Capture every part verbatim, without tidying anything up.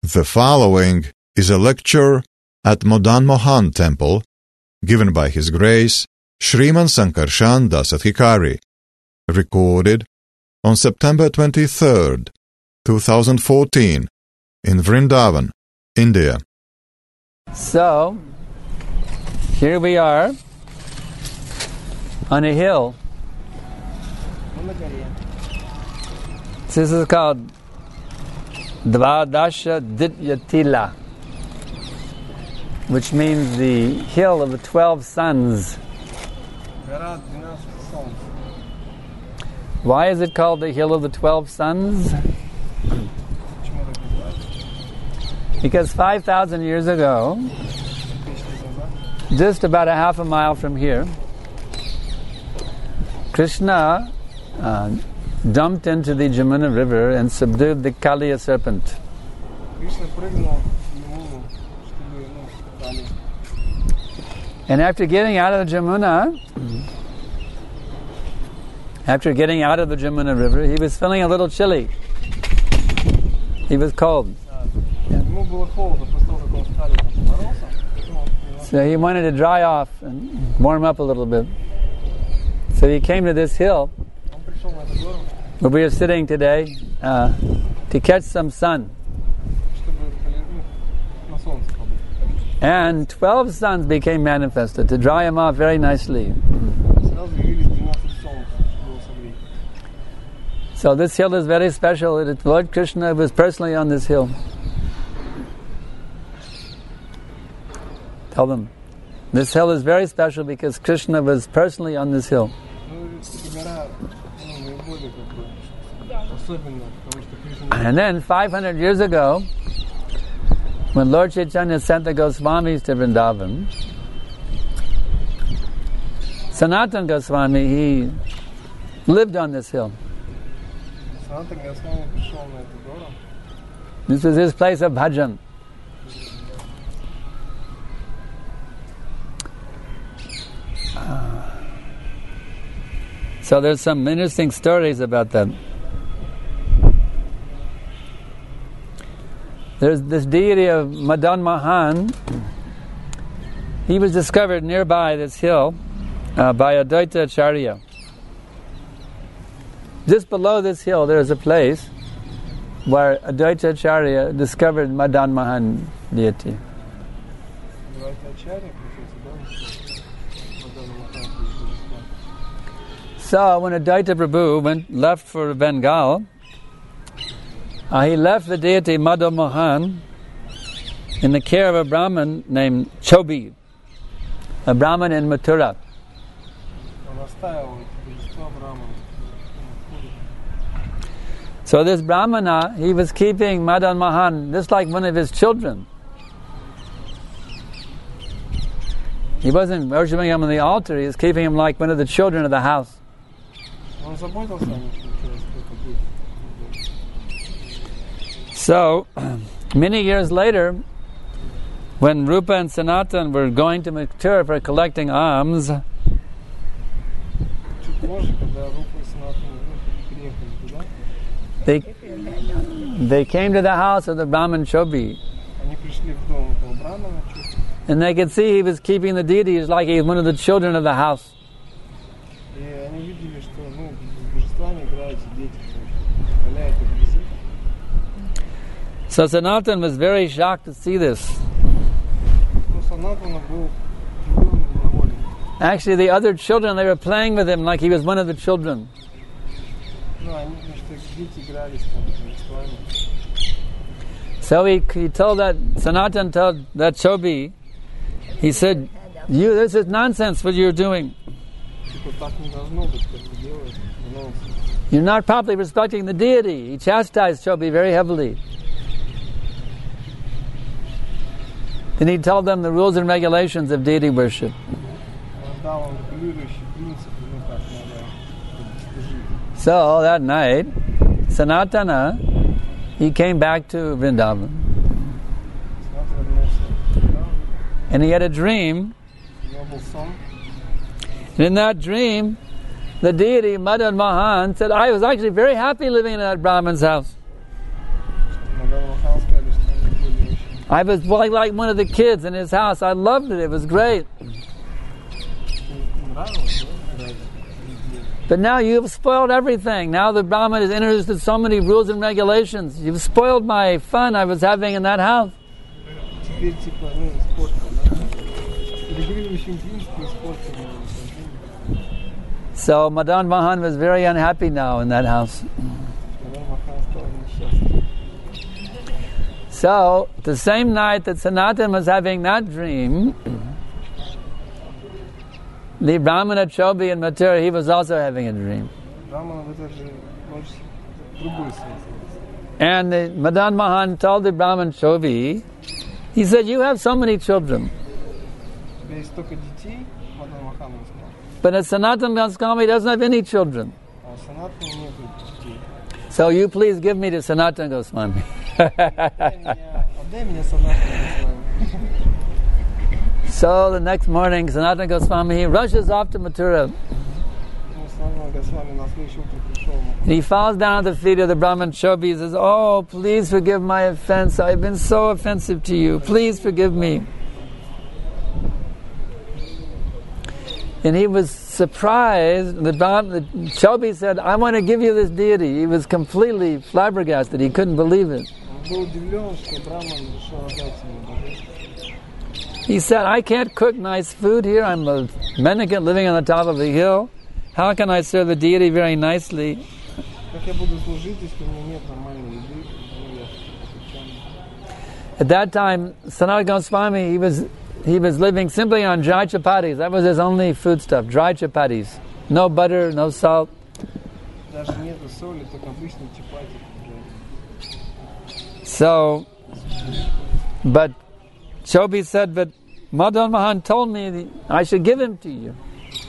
The following is a lecture at Madan Mohan Temple given by His Grace Shriman Sankarshan Dasadhikari, recorded on September twenty-third, twenty fourteen, in Vrindavan, India. So, here we are on a hill. This is called Dvadasha Dityatila, which means the hill of the twelve suns. Why is it called the hill of the twelve suns? Because five thousand years ago, just about a half a mile from here, Krishna uh, dumped into the Jamuna River and subdued the Kaliya serpent. And after getting out of the Jamuna, after getting out of the Jamuna River, he was feeling a little chilly. He was cold. Yeah. So he wanted to dry off and warm up a little bit. So he came to this hill where we are sitting today uh, to catch some sun. And twelve suns became manifested to dry him off very nicely. So this hill is very special. Lord Krishna was personally on this hill. Tell them. This hill is very special because Krishna was personally on this hill. And then five hundred years ago, when Lord Chaitanya sent the Goswamis to Vrindavan, Sanatana Goswami, he lived on this hill. This was his place of bhajan. Uh, so there's some interesting stories about that. There's this deity of Madan Mohan. He was discovered nearby this hill uh, by Advaita Acharya. Just below this hill there is a place where Advaita Acharya discovered Madan Mohan deity. So when Advaita Prabhu went left for Bengal, uh, he left the deity Madan Mohan in the care of a Brahmin named Chobi, a Brahmin in Mathura. So this Brahmana, he was keeping Madan Mohan just like one of his children. He wasn't worshipping him on the altar, he was keeping him like one of the children of the house. So, many years later, when Rupa and Sanatan were going to Mathura for collecting alms, they, they came to the house of the Brahman Chobi. And they could see he was keeping the deities like he was one of the children of the house. So Sanatan was very shocked to see this. Actually, the other children, they were playing with him like he was one of the children. So he, he told that, Sanatan told that Chobi, he said, "You, this is nonsense what you're doing. You're not properly respecting the deity." He chastised Chobi very heavily. Then he told them the rules and regulations of deity worship. So that night, Sanatana, he came back to Vrindavan. And he had a dream. And in that dream, the deity Madan Mohan said, "I was actually very happy living in that Brahman's house." I was like, like one of the kids in his house. I loved it. It was great. But now you've spoiled everything. Now the Brahman has introduced so many rules and regulations. You've spoiled my fun I was having in that house. So Madan Mohan was very unhappy now in that house. So, the same night that Sanatan was having that dream, the Brahmana Chobi in Mathura, he was also having a dream. And the Madan Mohan told the Brahman Chobi, he said, you have so many children. But Sanatan Goswami doesn't have any children. So you please give me to Sanatan Goswami. So the next morning, Sanatana Goswami, he rushes off to Mathura. And he falls down at the feet of the Brahman Chobi. He says, oh, please forgive my offense. I've been so offensive to you. Please forgive me. And he was surprised. The, the Chobi said, I want to give you this deity. He was completely flabbergasted. He couldn't believe it. He said, I can't cook nice food here. I'm a mendicant living on the top of a hill. How can I serve the deity very nicely? At that time, Sanatana Goswami, he was he was living simply on dry chapatis. That was his only foodstuff, dry chapatis. No butter, no salt. So, but Chobi said, but Madan Mohan told me I should give him to you.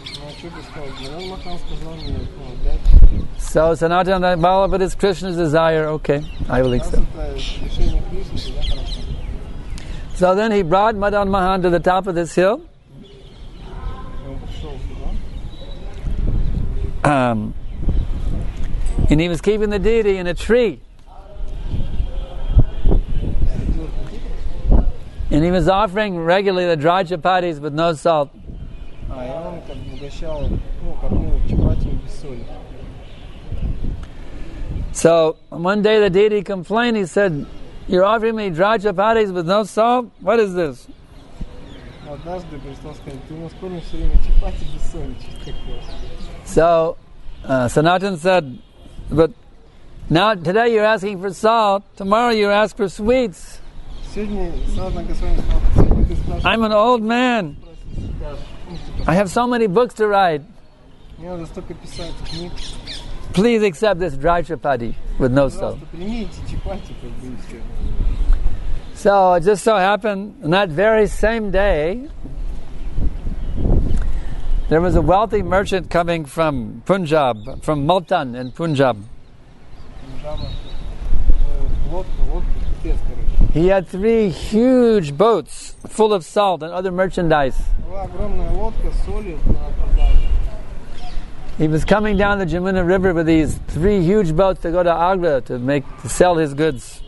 So Sanatana, well, but it's Krishna's desire, okay, I will accept. So then he brought Madan Mohan to the top of this hill. Um, and he was keeping the deity in a tree. And he was offering regularly the dry chapatis with no salt. So one day the deity complained. He said, you're offering me dry chapatis with no salt? What is this? So uh, Sanatan said, but now today you're asking for salt, tomorrow you ask for sweets. I'm an old man. I have so many books to write. Please accept this dry chapati with no salt. So it just so happened, on that very same day, there was a wealthy merchant coming from Punjab, from Multan in Punjab. He had three huge boats full of salt and other merchandise. He was coming down the Jamuna River with these three huge boats to go to Agra to make to sell his goods.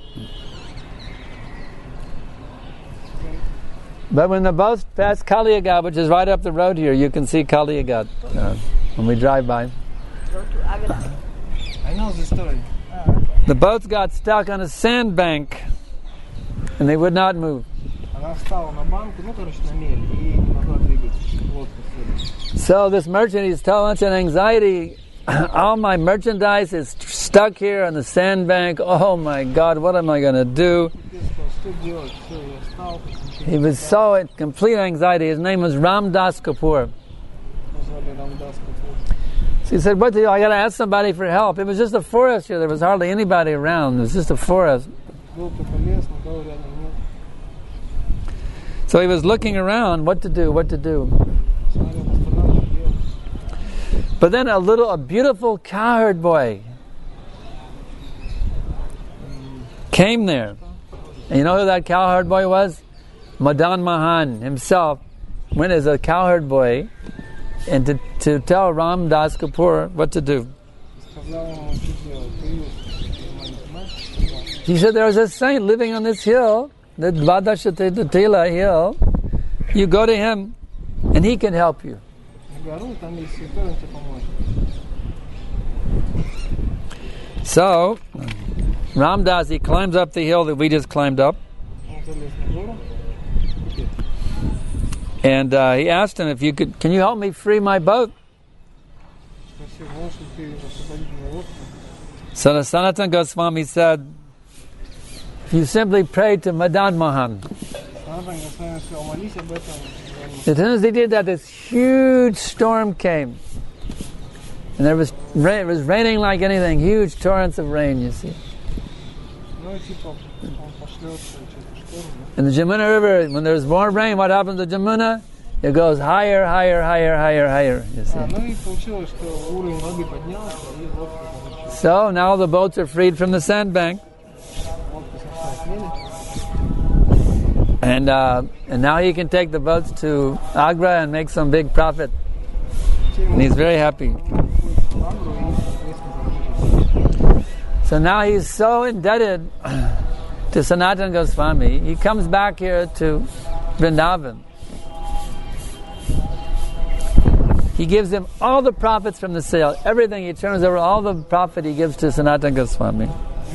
But when the boats passed Kaliaghat, which is right up the road here, you can see Kaliaghat uh, when we drive by. I know the story. The boats got stuck on a sandbank and they would not move. So this merchant, he's so much in anxiety. All my merchandise is stuck here on the sandbank. Oh my God, what am I going to do? He was so in complete anxiety. His name was Ramdas Kapoor. So he said, what do you, I got to ask somebody for help. It was just a forest here. There was hardly anybody around. It was just a forest. So he was looking around, what to do, what to do. But then a little, a beautiful cowherd boy came there. And you know who that cowherd boy was? Madan Mohan himself went as a cowherd boy and to, to tell Ramdas Kapoor what to do. He said there was a saint living on this hill the Dvadasha Tila hill, you go to him and he can help you. So, Ramdas, he climbs up the hill that we just climbed up. And uh, he asked him if you could, can you help me free my boat? So the Sanatana Goswami said, you simply pray to Madan Mohan. As soon as he did that, this huge storm came. And there was rain, it was raining like anything, huge torrents of rain, you see. In the Jamuna River, when there's more rain, what happens to Jamuna? It goes higher, higher, higher, higher, higher, you see. So now the boats are freed from the sandbank. And uh, and now he can take the boats to Agra and make some big profit. And he's very happy. So now he's so indebted to Sanatana Goswami, he comes back here to Vrindavan. He gives him all the profits from the sale, everything. He turns over all the profit he gives to Sanatana Goswami.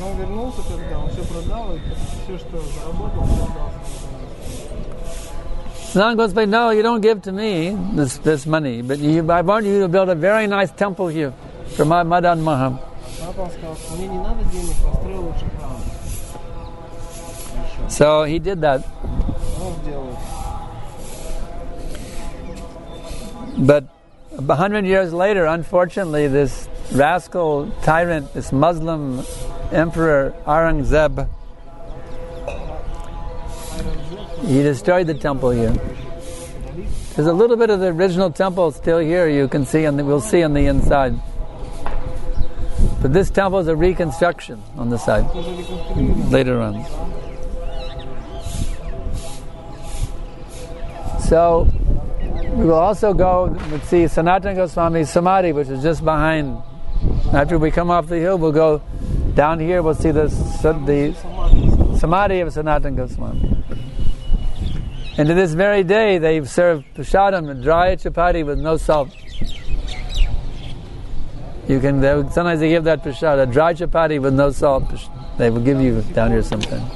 Sanatana Goswami, no, you don't give to me this this money, but you, I want you to build a very nice temple here for my Madan Mohan. So he did that. But a hundred years later, unfortunately, this rascal tyrant, this Muslim emperor Aurangzeb, he destroyed the temple here. There's a little bit of the original temple still here. You can see, on the, we'll see on the inside. But this temple is a reconstruction on the side later on. So we will also go and see Sanatana Goswami's Samadhi, which is just behind. After we come off the hill, we'll go down here. We'll see the the Samadhi of Sanatana Goswami. And to this very day, they serve prasadam, a dry chapati with no salt. You can they, sometimes they give that prasad, a dry chapati with no salt. They will give you down here sometime.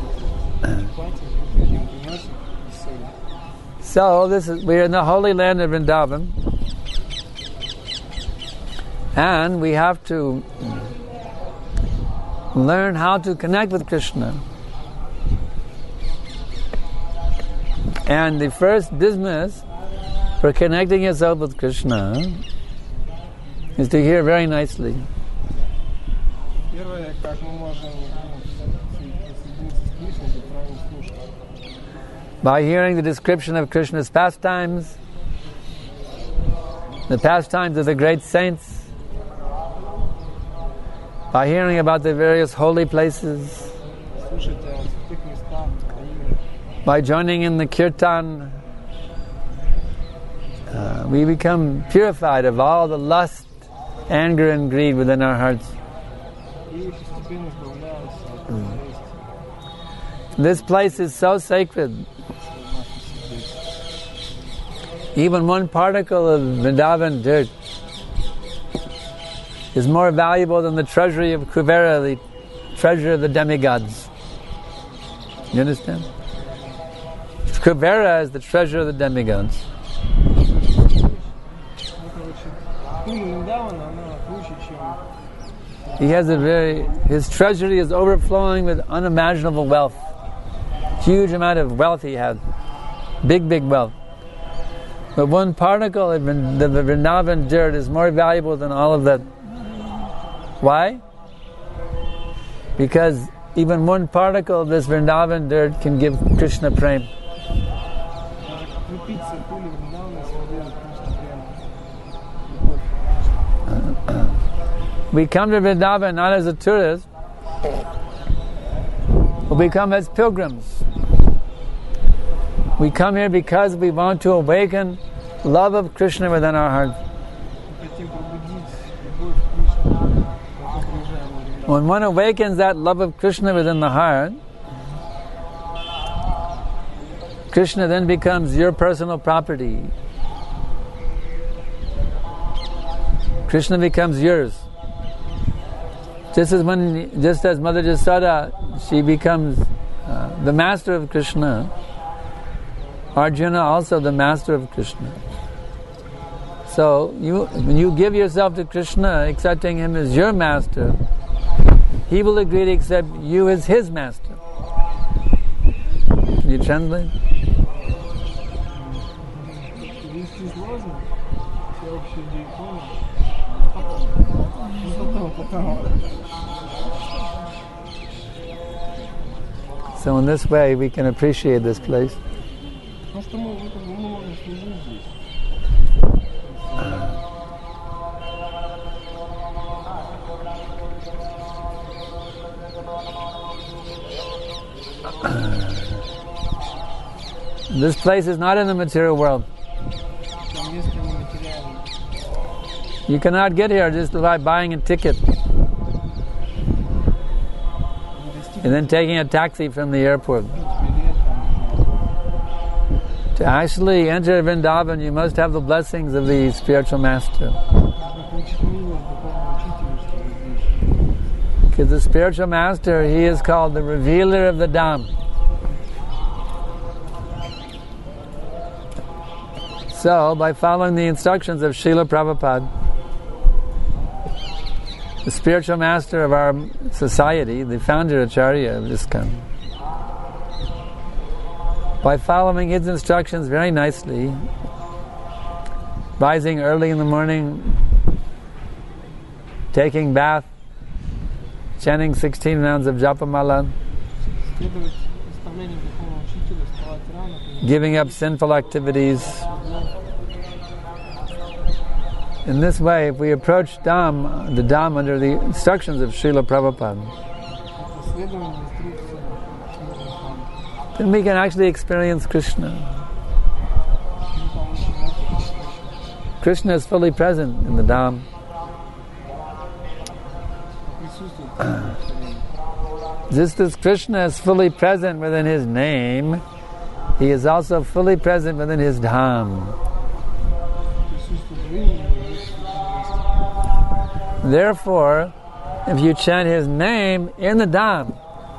So this is we are in the holy land of Vrindavan, and we have to learn how to connect with Krishna. And the first business for connecting yourself with Krishna is to hear very nicely. By hearing the description of Krishna's pastimes, the pastimes of the great saints, by hearing about the various holy places, by joining in the kirtan, uh, we become purified of all the lust, anger and greed within our hearts. Mm. This place is so sacred. Even one particle of Vrindavan dirt is more valuable than the treasury of Kuvera, the treasure of the demigods. You understand? Kuvera is the treasure of the demigods. He has a very, his treasury is overflowing with unimaginable wealth. Huge amount of wealth he has. Big, big wealth. But one particle of the Vrindavan dirt is more valuable than all of that. Why? Because even one particle of this Vrindavan dirt can give Krishna prem. We come to Vrindavan not as a tourist, but we come as pilgrims. We come here because we want to awaken love of Krishna within our hearts. When one awakens that love of Krishna within the heart, Krishna then becomes your personal property. Krishna becomes yours. Just as when, just as Mother Jasoda, she becomes uh, the master of Krishna, Arjuna also the master of Krishna. So you, when you give yourself to Krishna, accepting him as your master, he will agree to accept you as his master. Can you translate? So in this way we can appreciate this place. This place is not in the material world. You cannot get here just by buying a ticket and then taking a taxi from the airport. To actually enter Vrindavan, you must have the blessings of the spiritual master. Because the spiritual master, he is called the revealer of the Dham. So, by following the instructions of Srila Prabhupada, the spiritual master of our society, the founder Acharya of ISKCON, by following his instructions very nicely, rising early in the morning, taking bath, chanting sixteen rounds of Japamala, giving up sinful activities. In this way, if we approach Dham, the Dham under the instructions of Srila Prabhupada, then we can actually experience Krishna. Krishna is fully present in the Dham. Just as Krishna is fully present within his name, he is also fully present within his Dham. Therefore, if you chant his name in the Dham,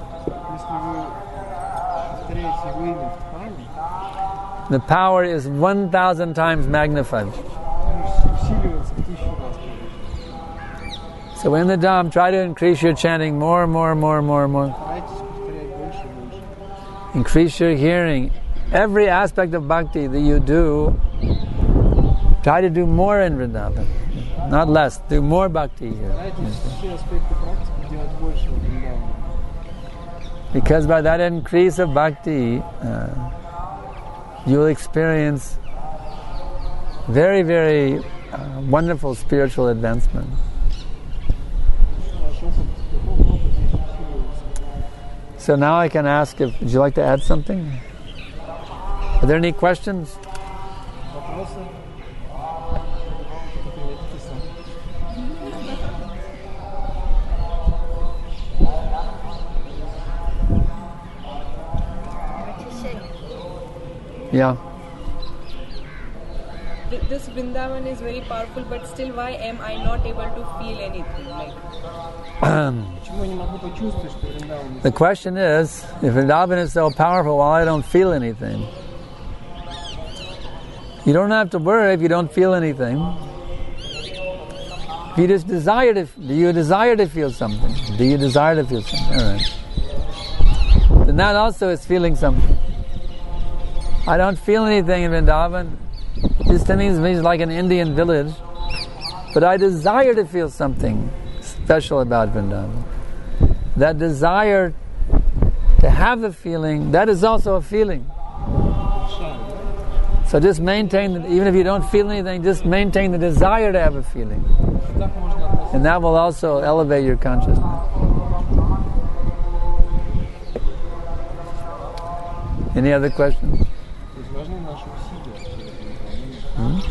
the power is one thousand times magnified. So in the Dham, try to increase your chanting more and more and more and more and more. Increase your hearing. Every aspect of bhakti that you do, try to do more in Vrindavan. Not less, do more bhakti here. Because by that increase of bhakti, uh, you will experience very, very uh, wonderful spiritual advancement. So now I can ask if, would you like to add something? Are there any questions? Yeah. This Vrindavan is very powerful, but still, why am I not able to feel anything? Like, the question is, if Vrindavan is so powerful, why I don't feel anything? You don't have to worry if you don't feel anything. If you just desire to, do you desire to feel something? Do you desire to feel something? All right. Then that also is feeling something. I don't feel anything in Vrindavan. This to me is like an Indian village. But I desire to feel something special about Vrindavan. That desire to have a feeling, that is also a feeling. So just maintain, that, even if you don't feel anything, just maintain the desire to have a feeling. And that will also elevate your consciousness. Any other questions? Hmm?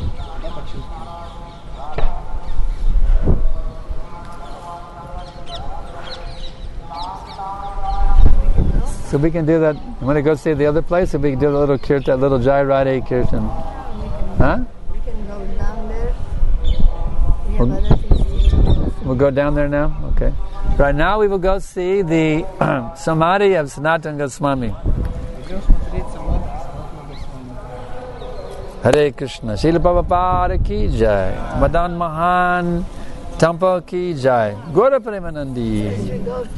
So we can do that. You want to go see the other place, or we can do a little kirtan, little Jai Radhe kirtan? Huh? We can go down there. We have Well- other things to do. We'll go down there now? Okay. Right now we will go see the Samadhi of Sanatana Goswami. Hare Krishna. Srila Prabhupada ki jai. Madan Mohan Temple ki jai. Gaura Premanandi. We go